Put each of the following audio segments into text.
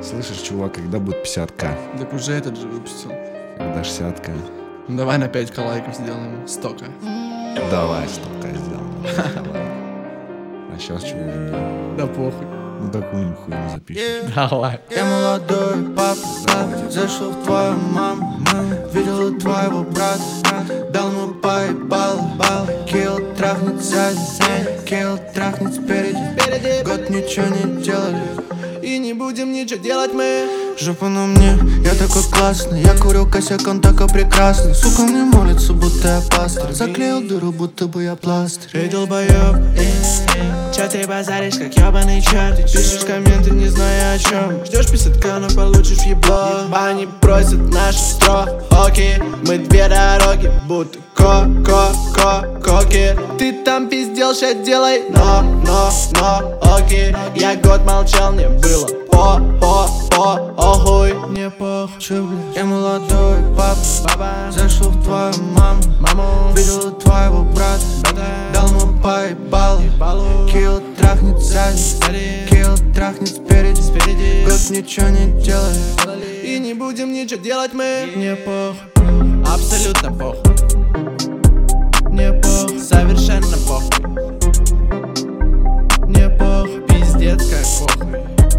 Слышишь, чувак, когда будет 50к? Так уже этот же выпустил. Когда 60к? Ну, давай на 5 лайков сделаем. 100к. Давай, 100к сделаем. Давай. А сейчас чего сделаем? Да похуй. Ну какую-нибудь хуйню запишем. Давай. Я молодой папа, зашел в твою маму, видел твоего брата, дал ему поебал, Килл трахнет сзади, Килл трахнет спереди. Год ничего не делали, И не будем ничего делать мы. жопа на мне, я такой классный. Я курю косяк, он такой прекрасный. Сука мне молится, будто я пастырь. Заклеил дыру, будто бы я пластырь. Эй, долбоёб, чё ты базаришь, как ёбаный черт? Пишешь комменты, не зная о чем. Ждешь 50к, но получишь в ебло. Они просят наши строки. Мы две дороги, будто коки. Ты там пиздел, ща делай, но, окей. Я год молчал, мне было похуй. Не похуй. Чё, блядь? Я молодой папа, зашел в твою маму, видел твоего брата, дал ему поебал, Килл трахнет сзади, Килл трахнет спереди. Год ничего не делали, И не будем ничего делать мы. Не похуй, абсолютно похуй. Не похуй, совершенно похуй. Не похуй, пиздец как похуй.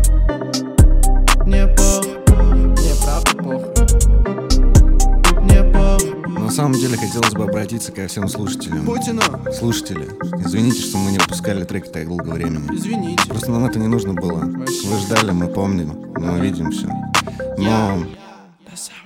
Не похуй, мне правда похуй. Не похуй, На самом деле хотелось бы обратиться ко всем слушателям. Путину, Слушатели, извините, что мы не выпускали треки так долго времени. извините. Просто нам это не нужно было. Вы ждали, мы помним, мы видим все. Но Да сам.